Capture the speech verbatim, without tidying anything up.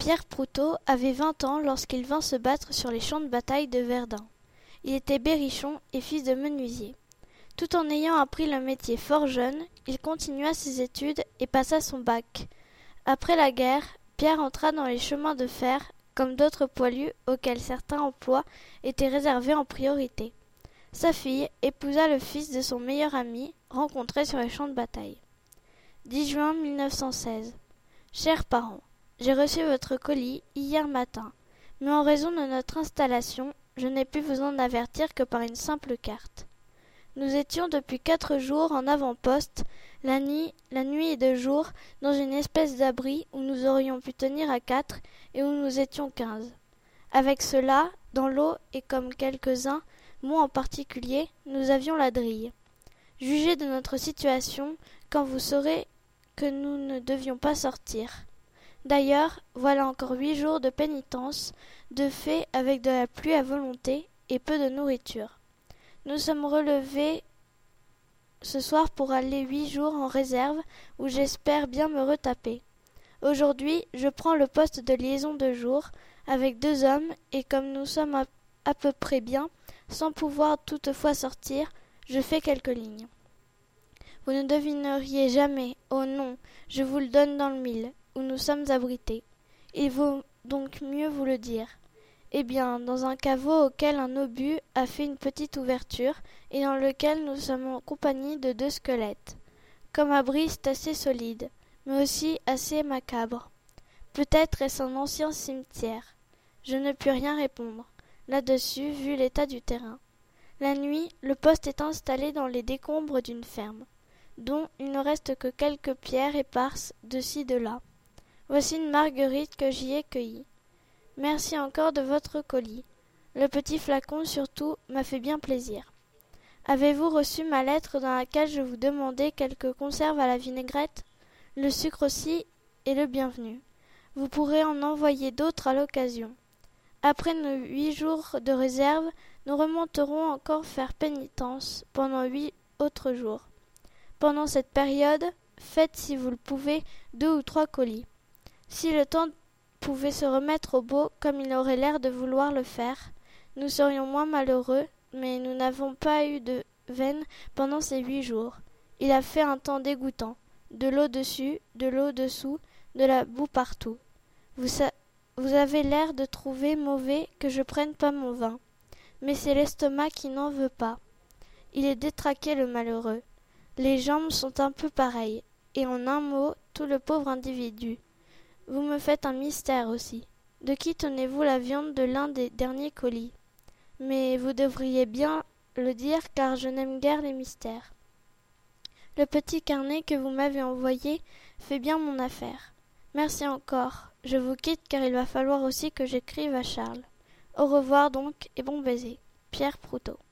Pierre Proutot avait vingt ans lorsqu'il vint se battre sur les champs de bataille de Verdun. Il était berrichon et fils de menuisier. Tout en ayant appris le métier fort jeune, il continua ses études et passa son bac. Après la guerre, Pierre entra dans les chemins de fer, comme d'autres poilus auxquels certains emplois étaient réservés en priorité. Sa fille épousa le fils de son meilleur ami, rencontré sur les champs de bataille. dix juin mille neuf cent seize. Chers parents, j'ai reçu votre colis hier matin, mais en raison de notre installation, je n'ai pu vous en avertir que par une simple carte. Nous étions depuis quatre jours en avant-poste, la nuit, la nuit et de jour, dans une espèce d'abri où nous aurions pu tenir à quatre et où nous étions quinze. Avec cela, dans l'eau et comme quelques-uns, moi en particulier, nous avions la drille. Jugez de notre situation quand vous saurez que nous ne devions pas sortir. D'ailleurs, voilà encore huit jours de pénitence, de fait avec de la pluie à volonté et peu de nourriture. Nous sommes relevés ce soir pour aller huit jours en réserve où j'espère bien me retaper. Aujourd'hui, je prends le poste de liaison de jour avec deux hommes et comme nous sommes à, à peu près bien, sans pouvoir toutefois sortir, je fais quelques lignes. Vous ne devineriez jamais, oh non, je vous le donne dans le mille, où nous sommes abrités. Il vaut donc mieux vous le dire. Eh bien, dans un caveau auquel un obus a fait une petite ouverture et dans lequel nous sommes en compagnie de deux squelettes. Comme abri, c'est assez solide, mais aussi assez macabre. Peut-être est-ce un ancien cimetière. Je ne puis rien répondre là-dessus, vu l'état du terrain. La nuit, le poste est installé dans les décombres d'une ferme, dont il ne reste que quelques pierres éparses de ci de là. Voici une marguerite que j'y ai cueillie. Merci encore de votre colis. Le petit flacon, surtout, m'a fait bien plaisir. Avez-vous reçu ma lettre dans laquelle je vous demandais quelques conserves à la vinaigrette? Le sucre aussi est le bienvenu. Vous pourrez en envoyer d'autres à l'occasion. Après nos huit jours de réserve, nous remonterons encore faire pénitence pendant huit autres jours. Pendant cette période, faites si vous le pouvez deux ou trois colis. Si le temps pouvait se remettre au beau comme il aurait l'air de vouloir le faire, nous serions moins malheureux, mais nous n'avons pas eu de veine pendant ces huit jours. Il a fait un temps dégoûtant, de l'eau dessus, de l'eau dessous, de la boue partout. Vous, sa- vous avez l'air de trouver mauvais que je prenne pas mon vin, mais c'est l'estomac qui n'en veut pas. Il est détraqué le malheureux. Les jambes sont un peu pareilles, et en un mot, tout le pauvre individu. Vous me faites un mystère aussi. De qui tenez-vous la viande de l'un des derniers colis? Mais vous devriez bien le dire, car je n'aime guère les mystères. Le petit carnet que vous m'avez envoyé fait bien mon affaire. Merci encore. Je vous quitte, car il va falloir aussi que j'écrive à Charles. Au revoir donc, et bon baiser. Pierre Proutot.